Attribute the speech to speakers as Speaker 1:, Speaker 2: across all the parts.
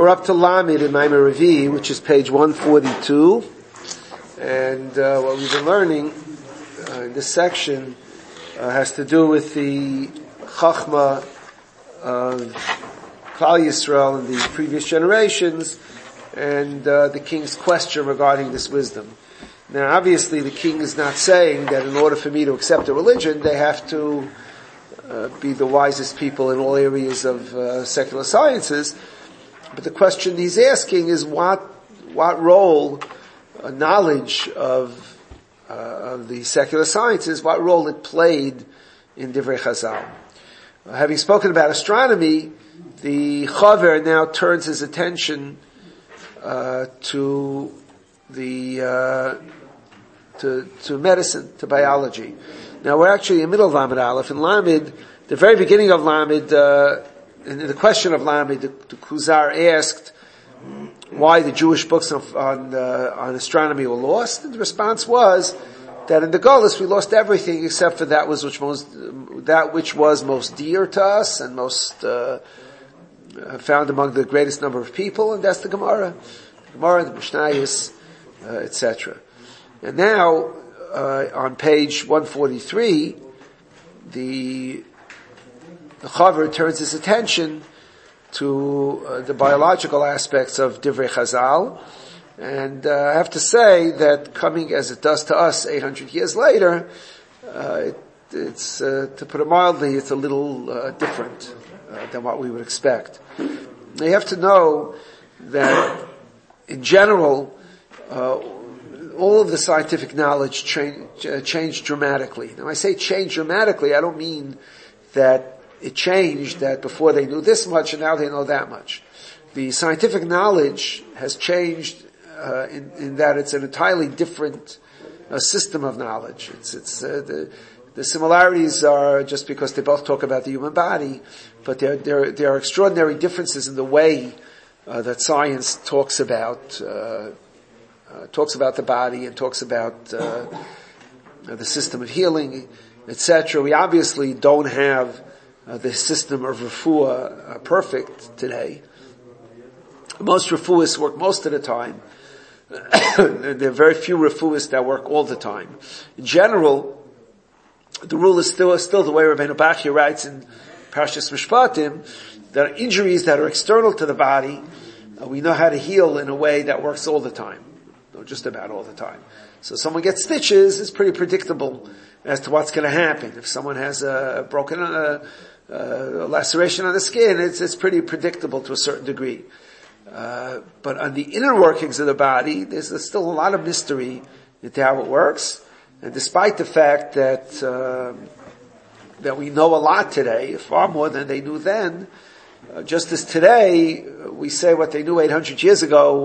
Speaker 1: We're up to Lamed in Maimer Revi, which is page 142. And what we've been learning in this section has to do with the Chachma of Klal Yisrael in the previous generations and the king's question regarding this wisdom. Now, obviously, the king is not saying that in order for me to accept a religion, they have to be the wisest people in all areas of secular sciences. But the question he's asking is what role knowledge of the secular sciences, what role it played in Divrei Chazal. Having spoken about astronomy, the Chaver now turns his attention to medicine, to biology. Now we're actually in the middle of Lamed Aleph. In Lamed, the very beginning of Lamed, in the question of Lamed, the Kuzar asked why the Jewish books on astronomy were lost, and the response was that in the Golus we lost everything except for that which was most dear to us and most found among the greatest number of people, and that's the Gemara, the Mishnayos, etc. And now on page 143, the Chaver turns his attention to the biological aspects of Divrei Chazal, and I have to say that coming as it does to us 800 years later, it's to put it mildly, it's a little different than what we would expect. Now you have to know that in general, all of the scientific knowledge changed dramatically. Now I say changed dramatically, I don't mean that it changed, that before they knew this much and now they know that much. The scientific knowledge has changed in that it's an entirely different system of knowledge. The similarities are just because they both talk about the human body, but there are extraordinary differences in the way that science talks about the body and talks about the system of healing, etc. We obviously don't have the system of refuah perfect today. Most refuists work most of the time. There are very few refuists that work all the time. In general, the rule is still the way Rabbeinu Bachya writes in Parshas Mishpatim, that injuries that are external to the body, we know how to heal in a way that works all the time. Or just about all the time. So someone gets stitches, it's pretty predictable as to what's going to happen. If someone has a broken laceration on the skin, it's pretty predictable to a certain degree. But on the inner workings of the body, there's still a lot of mystery into how it works. And despite the fact that we know a lot today, far more than they knew then, just as today we say what they knew 800 years ago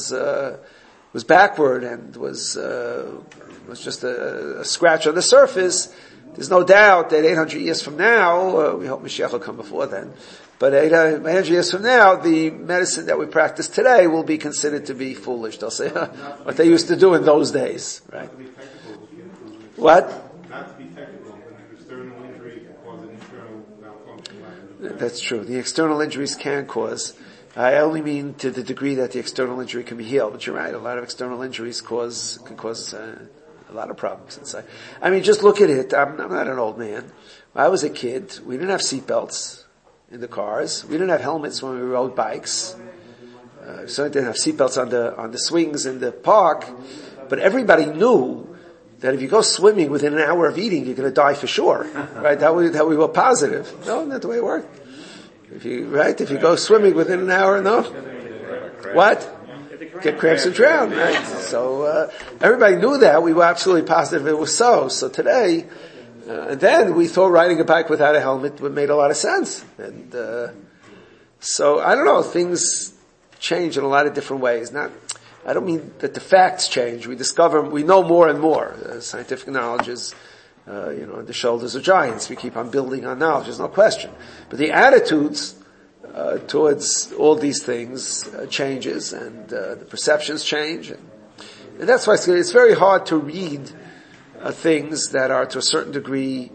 Speaker 1: was backward and was just a scratch on the surface. There's no doubt that 800 years from now, we hope Mashiach will come before then, but 800 years from now, the medicine that we practice today will be considered to be foolish. They'll say what they used to do in those days, right? What?
Speaker 2: Not to be technical, but an external injury can cause an internal malfunction.
Speaker 1: That's true. The external injuries can cause. I only mean to the degree that the external injury can be healed. But you're right, a lot of external injuries can cause a lot of problems inside. I mean, just look at it. I'm not an old man. When I was a kid, we didn't have seatbelts in the cars. We didn't have helmets when we rode bikes. Certainly didn't have seatbelts on the swings in the park. But everybody knew that if you go swimming within an hour of eating, you're going to die for sure. Right? That we were positive. No, not the way it worked. If you go swimming within an hour, no? What? Get cramps and drown, right? So, everybody knew that. We were absolutely positive it was so. So today, and then we thought riding a bike without a helmet made a lot of sense. And, so I don't know, things change in a lot of different ways. I don't mean that the facts change. We know more and more. Scientific knowledge is, on the shoulders of giants. We keep on building on knowledge, there's no question. But the attitudes towards all these things changes, and the perceptions change. And that's why it's very hard to read things that are to a certain degree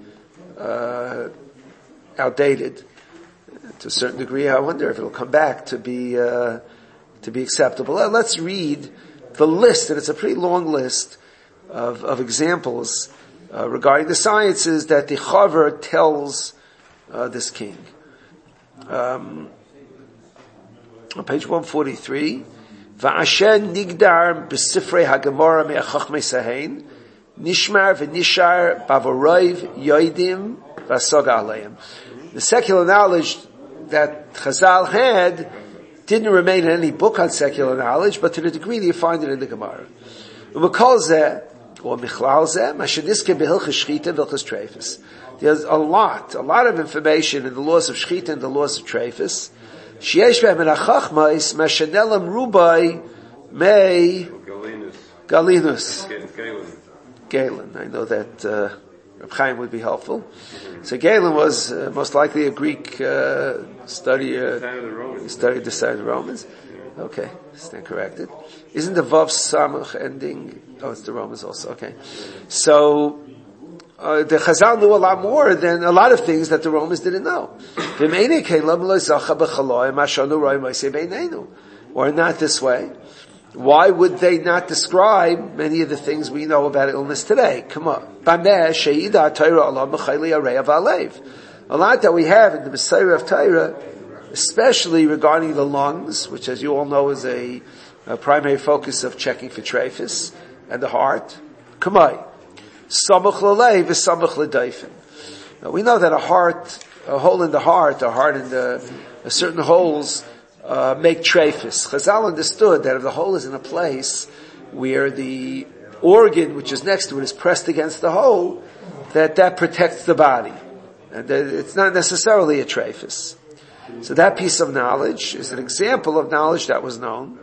Speaker 1: outdated. To a certain degree, I wonder if it'll come back to be to be acceptable. Let's read the list, and it's a pretty long list of examples regarding the sciences that the Chaver tells this king. On page 143, Va'ashen nigdar b'sifrei haGemara me'achachmei sahein nishmar v'nishar bavorav yoidim v'asoga aleim. The secular knowledge that Chazal had didn't remain in any book on secular knowledge, but to the degree that you find it in the Gemara. There's a lot of information in the laws of Shchita and the laws of Treifus. Galinus. Galen. I know that Reb Chaim would be helpful. So Galen was most likely a Greek study. He studied the side of the Romans. Okay, stand corrected. Isn't the Vav Samach ending? Oh, it's the Romans also. Okay, so the Chazal knew a lot more than a lot of things that the Romans didn't know. Or not this way. Why would they not describe many of the things we know about illness today? Come on. A lot that we have in the Messiah of Torah, especially regarding the lungs, which as you all know is a primary focus of checking for trephus, and the heart. Come on. We know that a hole in the heart, certain holes make trephus. Chazal understood that if the hole is in a place where the organ which is next to it is pressed against the hole, that protects the body. And it's not necessarily a trephus. So that piece of knowledge is an example of knowledge that was known.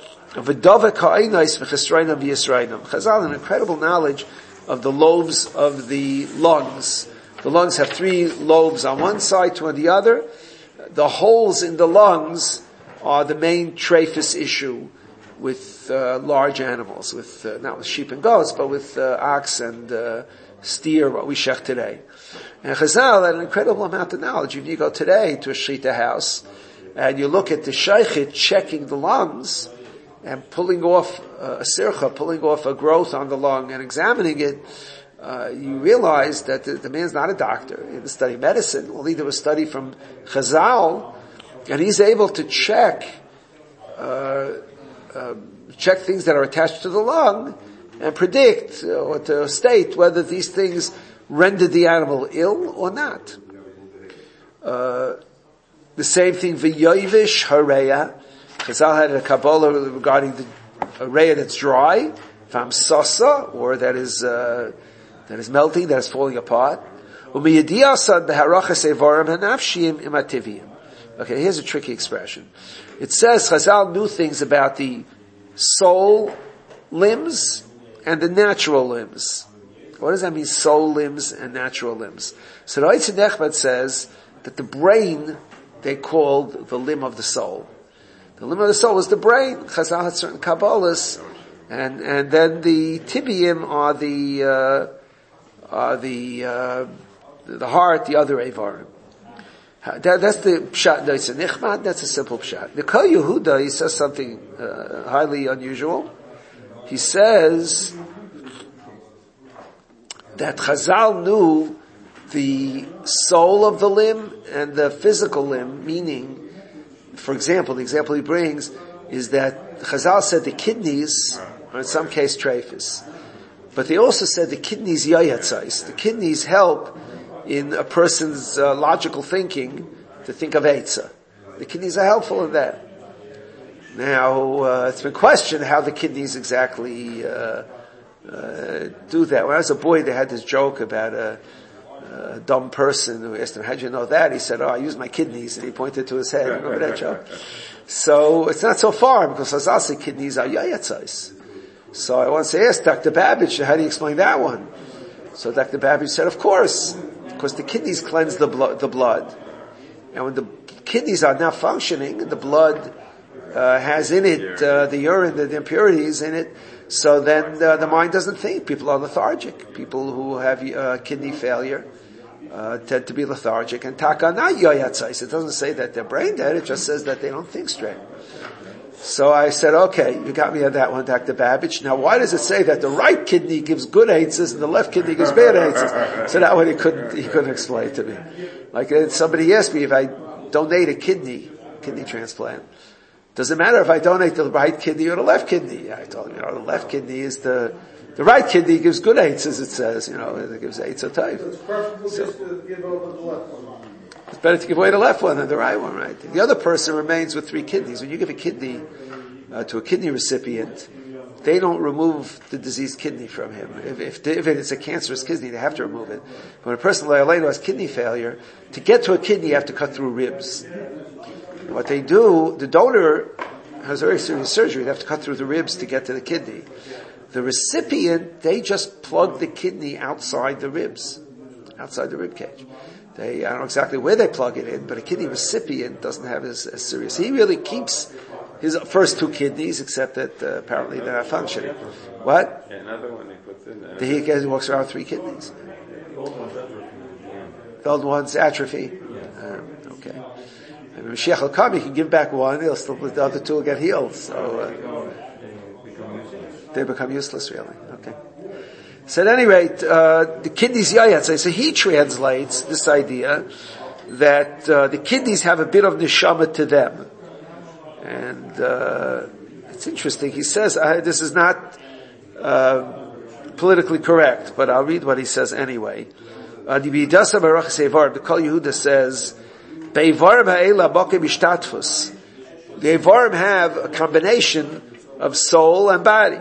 Speaker 1: Chazal, an incredible knowledge of the lobes of the lungs. The lungs have 3 lobes on one side, 2 on the other. The holes in the lungs are the main trephus issue with large animals, not with sheep and goats, but with ox and steer, what we shech today. And Chazal had an incredible amount of knowledge. If you go today to a shechita house and you look at the sheikhit checking the lungs and pulling off a sircha, pulling off a growth on the lung and examining it, you realize that the man's not a doctor. He didn't study medicine. All he did was study from Chazal, and he's able to check things that are attached to the lung and predict or to state whether these things render the animal ill or not. The same thing, v'yoivish hareya. Chazal had a Kabbalah regarding the hareya that's dry, famsasa, or that is melting, that is falling apart. Okay, here's a tricky expression. It says Chazal knew things about the soul limbs and the natural limbs. What does that mean, soul limbs and natural limbs? So the Eitzei Nechbad says that the brain they called the limb of the soul. The limb of the soul is the brain. Chazal had certain Kabbalahs, and then the tibium are the heart, the other Eivarim. That's the pshat. It's a nichmad. That's a simple pshat. The Kol Yehuda, he says something highly unusual. He says that Chazal knew the soul of the limb and the physical limb, meaning, for example, the example he brings is that Chazal said the kidneys are in some case trephus, but they also said the kidneys yayatzais. The kidneys help in a person's logical thinking to think of Eitzah. The kidneys are helpful in that. Now, it's been questioned how the kidneys exactly do that. When I was a boy, they had this joke about a dumb person who asked him, how'd you know that? He said, I use my kidneys, and he pointed to his head. Remember that joke? So, it's not so far, because Chazal said kidneys are yayatzais. So I once asked Dr. Babbage, how do you explain that one? So Dr. Babbage said, of course, because the kidneys cleanse the blood. And when the kidneys are not functioning, the blood has in it the urine, the impurities in it, so then the mind doesn't think. People are lethargic. People who have kidney failure tend to be lethargic. And taka not yayatzais. It doesn't say that they're brain dead, it just says that they don't think straight. So I said, okay, you got me on that one, Dr. Babbage. Now, why does it say that the right kidney gives good eitzes and the left kidney gives bad eitzes? So that one he couldn't explain to me. Like somebody asked me if I donate a kidney transplant. Does it matter if I donate the right kidney or the left kidney? I told him, the left kidney is the right kidney gives good eitzes, it says, it gives eitzah type.
Speaker 3: So it's preferable just to give over the left one.
Speaker 1: It's better to give away the left one than the right one, right? The other person remains with 3 kidneys. When you give a kidney to a kidney recipient, they don't remove the diseased kidney from him. If it's a cancerous kidney, they have to remove it. But when a person like has kidney failure, to get to a kidney, you have to cut through ribs. And what they do, the donor has very serious surgery. They have to cut through the ribs to get to the kidney. The recipient, they just plug the kidney outside the ribs, outside the rib cage. I don't know exactly where they plug it in, but a kidney recipient doesn't have as serious. He really keeps his first 2 kidneys, except that apparently they're not functioning. What?
Speaker 4: Yeah, another one he puts in.
Speaker 1: He walks around with 3 kidneys. The old ones atrophy. Okay. And when Mashiach will come, he can give back one. The other 2 will get healed. So they become useless, really. Okay. So at any rate, the kidneys yayat. So he translates this idea that the kidneys have a bit of neshama to them, and it's interesting. He says this is not politically correct, but I'll read what he says anyway. The B'idasa Baruch Sevar, the Kol Yehuda says, "Be'evarim ha'ela bokeh b'shtatfus." The evarim have a combination of soul and body.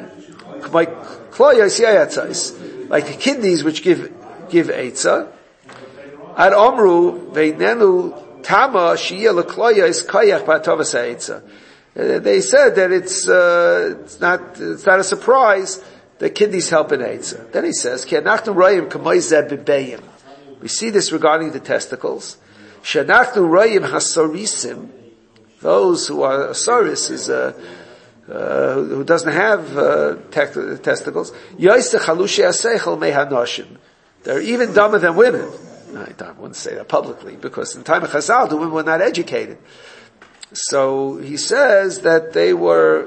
Speaker 1: Like the kidneys which give eitzah. Ad omru veinenu tama shiyeh lekloya is koyach b'atovas eitzah. They said that it's not a surprise that kidneys help in eitzah. Then he says, "Ki anachnu royim kamoizeh b'beim." We see this regarding the testicles. Shenachnu royim hasorisim, those who are asaris is who doesn't have testicles. They're even dumber than women. I wouldn't say that publicly, because in time of Chazal, the women were not educated. So he says that they were.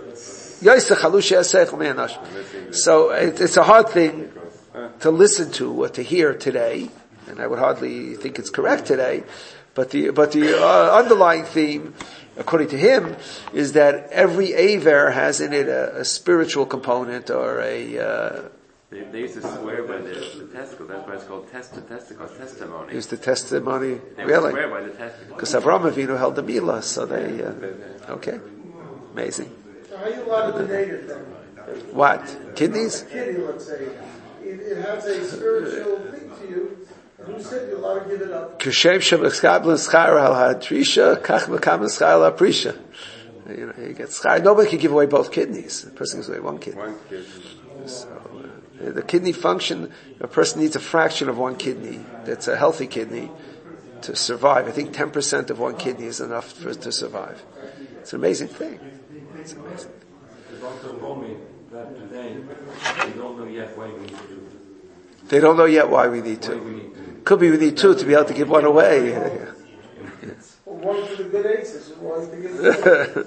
Speaker 1: So it's a hard thing to listen to or to hear today, and I would hardly think it's correct today. But the underlying theme, according to him, is that every aver has in it a spiritual component or a.
Speaker 4: They used to swear by the testicle. That's why it's called testicle testimony.
Speaker 1: Used the testimony,
Speaker 4: they
Speaker 1: really?
Speaker 4: Swear by the testicle.
Speaker 1: Because Avraham Avinu held the milah, so they. Okay, amazing.
Speaker 3: So how are you allowed to donate it then?
Speaker 1: What? Kidneys?
Speaker 3: Kidney, let's say. It has a spiritual thing to you. Who said you're allowed to give it up?
Speaker 1: Kashem shebekabel schar al hatrisha, kach mekabel schar al aprisha. You get schar. Nobody can give away both kidneys. The person gives away one kidney. So, the kidney function, a person needs a fraction of one kidney. That's a healthy kidney to survive. I think 10% of one kidney is enough to survive. It's an amazing thing. It's amazing.
Speaker 5: The doctor told me that today they don't know yet why we need to.
Speaker 1: They don't know yet why we need to. Could be we need 2 to be able to give one away.
Speaker 3: Well, one for the good aces and one to give the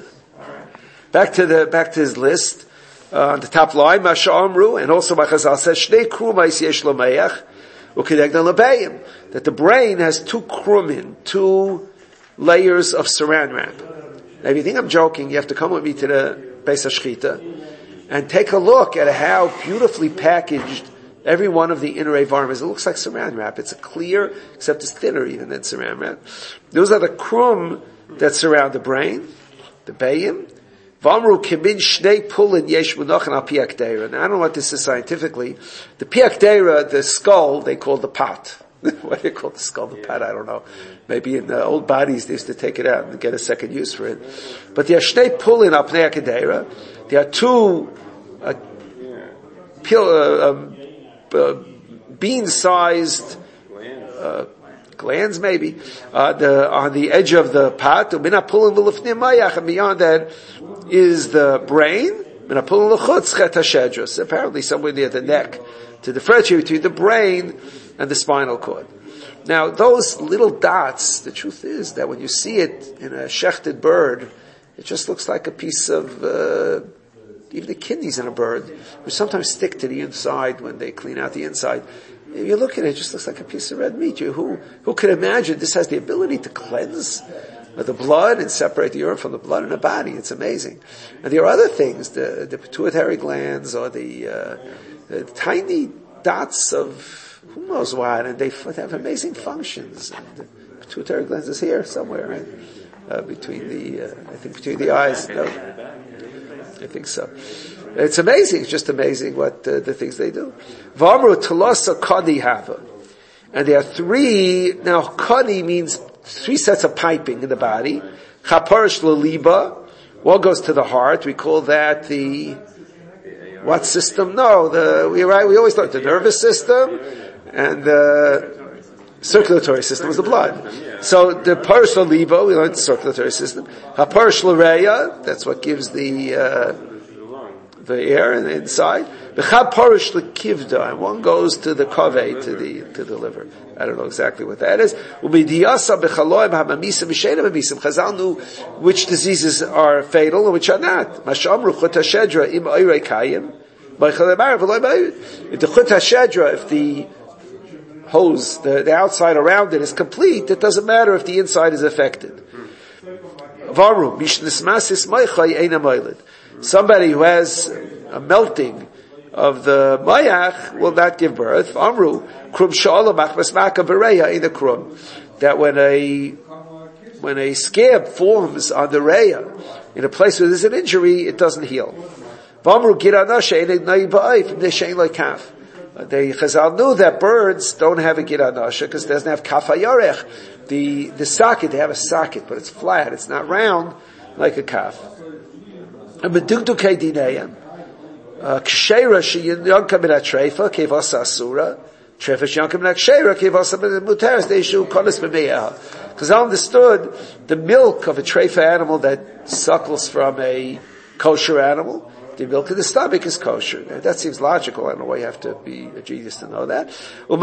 Speaker 1: Back to his list. On the top line, Masha Amru, and also Machazal says, Shnei krumais yesh lomeach, u'kedegdan lebeim, that the brain has 2 krumin, 2 layers of saran wrap. Now, if you think I'm joking, you have to come with me to the Beis HaShchita and take a look at how beautifully packaged every one of the inner avarim is. It looks like saran wrap. It's a clear, except it's thinner even than saran wrap. Those are the krum that surround the brain, the bayim. Vamru kimin shnei pulin yesh munachan al piak deira. Now I don't know what this is scientifically. The piak deira, the skull, they call the pot. What do they call the skull? The pot? I don't know. Maybe in the old bodies they used to take it out and get a second use for it. But there are shnei pulin al pnei deira. There are 2 bean-sized glands, maybe, on the edge of the pot. And beyond that is the brain. Apparently somewhere near the neck to differentiate between the brain and the spinal cord. Now, those little dots, the truth is that when you see it in a shechted bird, It just looks like a piece of, even the kidneys in a bird, which sometimes stick to the inside when they clean out the inside. If you look at it, it just looks like a piece of red meat. Who could imagine this has the ability to cleanse the blood and separate the urine from the blood in the body? It's amazing. And there are other things, the pituitary glands or the tiny dots of who knows what, and they have amazing functions. And the pituitary glands is here somewhere, right? Between the eyes. No, I think so. It's amazing. It's just amazing what the things they do. V'amru telasa kadi hava, and there are three. Now kadi means 3 sets of piping in the body. Chaparish leliba, one goes to the heart. We call that the what system? No, we always learn the nervous system and the circulatory system is the blood. So the parish leliba, we learned the circulatory system. Haparish l'reya, that's what gives the air and the inside. V'chad parish l'kivda, and one goes to the kaveh, to the liver. I don't know exactly what that is. U'bidiyasa b'chaloim ha'mamisim v'sheina mamisim. Chazal knew which diseases are fatal and which are not. Mashamru chut hashedra im oirei kayim. If the chut hashedra, if the hose, the outside around it is complete, it doesn't matter if the inside is affected. Somebody who has a melting of the mayach will not give birth. That when a scab forms on the reya in a place where there's an injury, it doesn't heal. The Chazal knew that birds don't have a gid anasha because it doesn't have kaf hayarech. The socket, they have a socket, but it's flat, it's not round like a kaf. And medugdukei dinayim, kshera sheyanka min atreifa kevas asura, treifa sheyanka min kshera kevas muteres deishu konis b'meyaha. Chazal understood the milk of a treifa animal that suckles from a kosher animal. The milk in the stomach is kosher. That seems logical. I don't know why you have to be a genius to know that.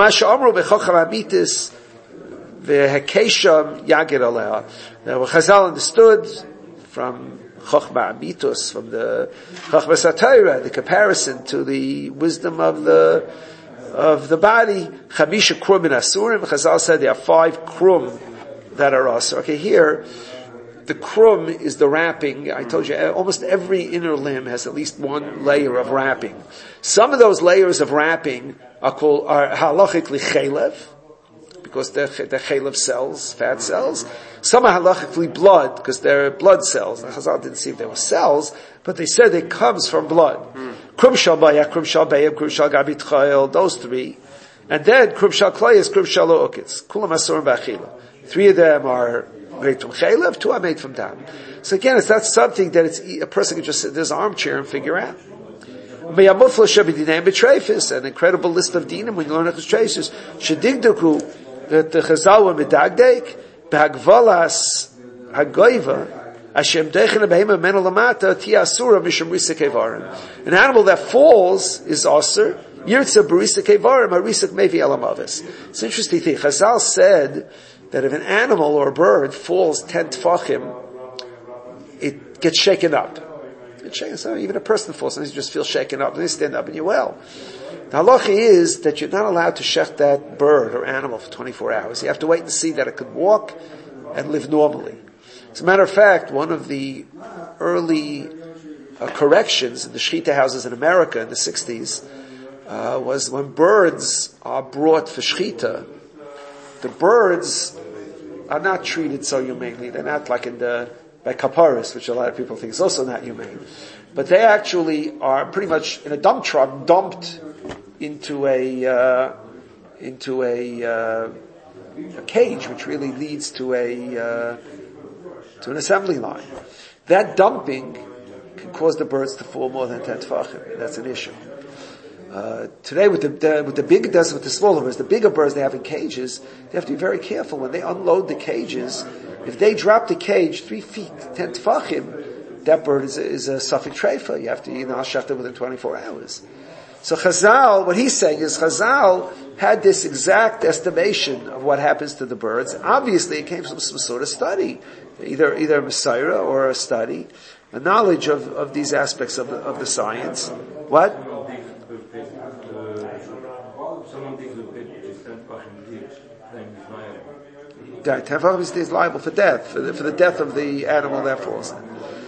Speaker 1: Now, what Chazal understood from Chochma Amitus, from the Chochma Satira, the comparison to the wisdom of the body, Chamisha Krum in Asurim, Chazal said there are 5 krum that are asur. Okay, here, the krum is the wrapping. I told you, almost every inner limb has at least one layer of wrapping. Some of those layers of wrapping are halachically chelev, because they're chelev cells, fat cells. Some are halachically blood, because they're blood cells. The Chazal didn't see if they were cells, but they said it comes from blood. Krum shal bayach, krum shal bayim, krum shal gabit chayil, those 3. And then krum shal klayis, krum shal lo'ukitz. Kulam asurim b'achila. 3 of them are made from chaylev, 2 are made from dam. So again, it's not something that a person can just sit in his armchair and figure out. An incredible list of dinim when you learn Echus Traces. Shedigduku, that the Chazal were medagdek, behagvalas hagoiva, Hashem deichen behema mena lamata tiasura mishum risak evarim. An animal that falls is asur. Yirtza barisak evarim harisak mevi elamavis. It's an interesting thing. Chazal said that if an animal or a bird falls 10 tfachim, it gets shaken up. So even a person falls, and you just feel shaken up, and you stand up and you're well. The halacha is that you're not allowed to shech that bird or animal for 24 hours. You have to wait and see that it could walk and live normally. As a matter of fact, one of the early corrections in the shechita houses in America in the 60s was when birds are brought for shechita, the birds are not treated so humanely. They're not like by kaparis, which a lot of people think is also not humane. But they actually are pretty much in a dump truck dumped into a cage, which really leads to an assembly line. That dumping can cause the birds to fall more than 10 tefachim. That's an issue. Today with the big doesn't with the smaller birds, the bigger birds they have in cages, they have to be very careful when they unload the cages. If they drop the cage 3 feet, 10 tefachim, that bird is a suffix treifa. You have to shech them within 24 hours. So Chazal, what he's saying is Chazal had this exact estimation of what happens to the birds. Obviously, it came from some sort of study, either a Messiah or a study, a knowledge of these aspects of the science. What? Tenfach is liable for death, for the death of the animal that falls in.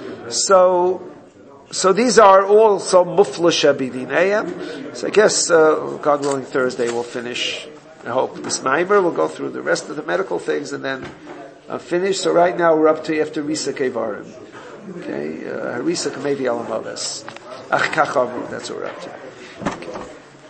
Speaker 1: So these are also muflasha b'dinayim. So I guess, God willing, Thursday we'll finish, I hope, this Maimer. We'll go through the rest of the medical things and then finish. So right now we're up to after Risa Kevarim. Okay, Risa Kamevi Alamavis. Ach Kachavru, that's what we're up to.